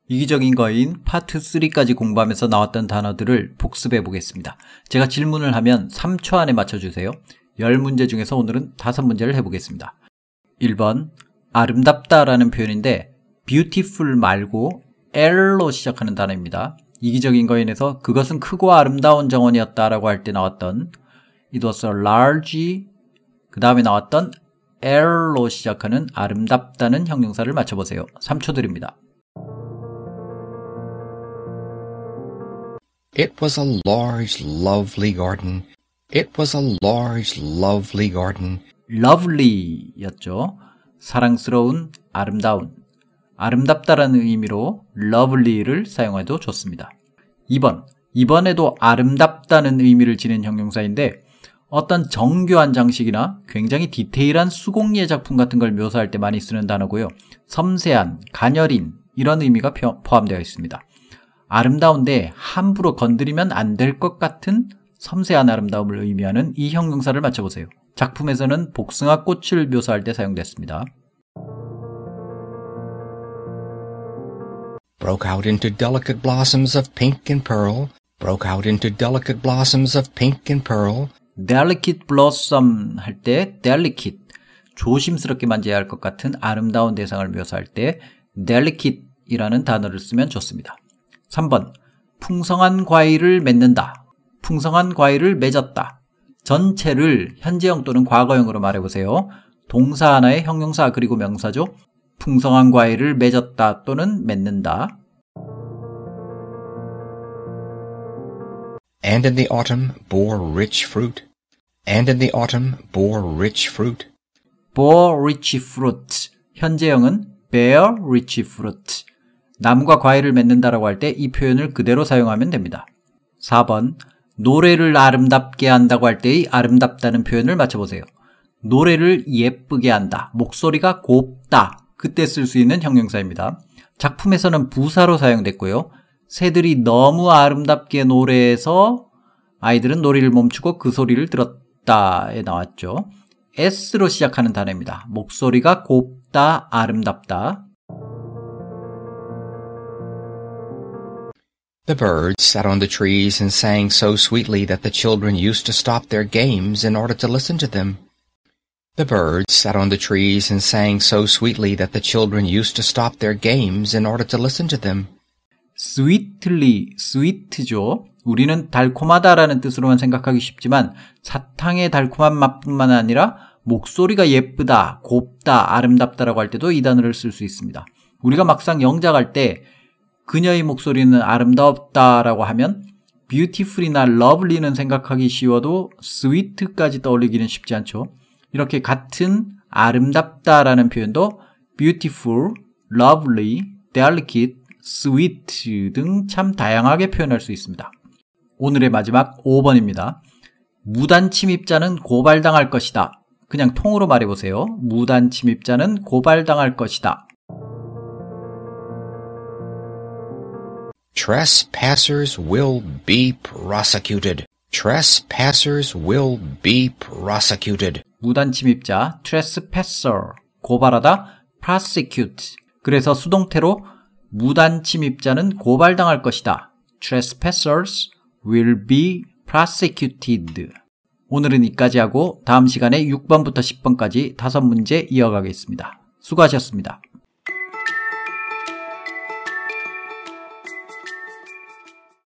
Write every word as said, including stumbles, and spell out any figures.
이기적인 거인 파트 삼까지 공부하면서 나왔던 단어들을 복습해 보겠습니다. 제가 질문을 하면 삼 초 안에 맞춰주세요. 십 문제 중에서 오늘은 다섯 문제를 해보겠습니다. 일 번 아름답다라는 표현인데 beautiful 말고 L로 시작하는 단어입니다. 이기적인 거인에서 그것은 크고 아름다운 정원이었다 라고 할 때 나왔던 It was a large, 그 다음에 나왔던 L로 시작하는 아름답다는 형용사를 맞춰보세요. 삼 초 드립니다. It was a large, lovely garden. It was a large, lovely garden. lovely 였죠. 사랑스러운, 아름다운. 아름답다라는 의미로 lovely를 사용해도 좋습니다. 이 번, 이번에도 아름답다는 의미를 지닌 형용사인데 어떤 정교한 장식이나 굉장히 디테일한 수공예 작품 같은 걸 묘사할 때 많이 쓰는 단어고요. 섬세한, 가녀린 이런 의미가 포함되어 있습니다. 아름다운데 함부로 건드리면 안 될 것 같은 섬세한 아름다움을 의미하는 이 형용사를 맞춰보세요. 작품에서는 복숭아 꽃을 묘사할 때 사용됐습니다. Broke out into delicate blossoms of pink and pearl. Broke out into delicate blossoms of pink and pearl. delicate blossom 할 때 delicate, 조심스럽게 만져야 할 것 같은 아름다운 대상을 묘사할 때 delicate 이라는 단어를 쓰면 좋습니다. 삼 번 풍성한 과일을 맺는다. 풍성한 과일을 맺었다. 전체를 현재형 또는 과거형으로 말해보세요. 동사 하나의 형용사 그리고 명사죠. 풍성한 과일을 맺었다 또는 맺는다. And in the autumn bore rich fruit. And in the autumn bore rich fruit. bore rich fruit. 현재형은 bear rich fruit. 나무가 과일을 맺는다라고 할 때 이 표현을 그대로 사용하면 됩니다. 사 번 노래를 아름답게 한다고 할 때의 아름답다는 표현을 맞춰보세요. 노래를 예쁘게 한다. 목소리가 곱다. 그때 쓸 수 있는 형용사입니다. 작품에서는 부사로 사용됐고요. 새들이 너무 아름답게 노래해서 아이들은 노래를 멈추고 그 소리를 들었다에 나왔죠. S로 시작하는 단어입니다. 목소리가 곱다, 아름답다. The birds sat on the trees and sang so sweetly that the children used to stop their games in order to listen to them. The birds sat on the trees and sang so sweetly that the children used to stop their games in order to listen to them. sweetly, sweet죠. 우리는 달콤하다라는 뜻으로만 생각하기 쉽지만 사탕의 달콤한 맛뿐만 아니라 목소리가 예쁘다, 곱다, 아름답다라고 할 때도 이 단어를 쓸 수 있습니다. 우리가 막상 영작할 때 그녀의 목소리는 아름답다라고 하면 beautiful이나 lovely는 생각하기 쉬워도 sweet까지 떠올리기는 쉽지 않죠. 이렇게 같은 아름답다라는 표현도 beautiful, lovely, delicate, sweet 등 참 다양하게 표현할 수 있습니다. 오늘의 마지막 오 번입니다. 무단 침입자는 고발당할 것이다. 그냥 통으로 말해보세요. 무단 침입자는 고발당할 것이다. Trespassers will be prosecuted. Trespassers will be prosecuted. 무단 침입자, trespasser, 고발하다, prosecute. 그래서 수동태로 무단 침입자는 고발당할 것이다. Trespassers will be prosecuted. 오늘은 여기까지 하고 다음 시간에 육 번부터 십 번까지 다섯 문제 이어가겠습니다. 수고하셨습니다.